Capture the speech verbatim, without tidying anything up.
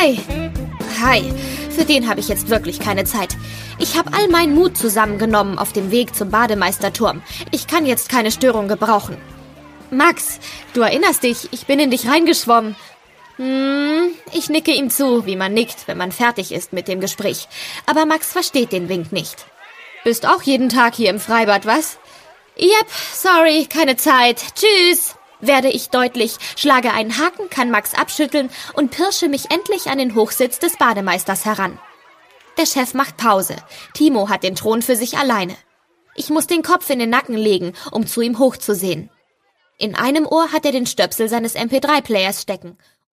Hi. Hi. Für den habe ich jetzt wirklich keine Zeit. Ich habe all meinen Mut zusammengenommen auf dem Weg zum Bademeisterturm. Ich kann jetzt keine Störung gebrauchen. Max, du erinnerst dich, ich bin in dich reingeschwommen. Hm, ich nicke ihm zu, wie man nickt, wenn man fertig ist mit dem Gespräch. Aber Max versteht den Wink nicht. Bist auch jeden Tag hier im Freibad, was? Yep, sorry, keine Zeit. Tschüss. Werde ich deutlich, schlage einen Haken, kann Max abschütteln und pirsche mich endlich an den Hochsitz des Bademeisters heran. Der Chef macht Pause. Timo hat den Thron für sich alleine. Ich muss den Kopf in den Nacken legen, um zu ihm hochzusehen. In einem Ohr hat er den Stöpsel seines M P drei Players stecken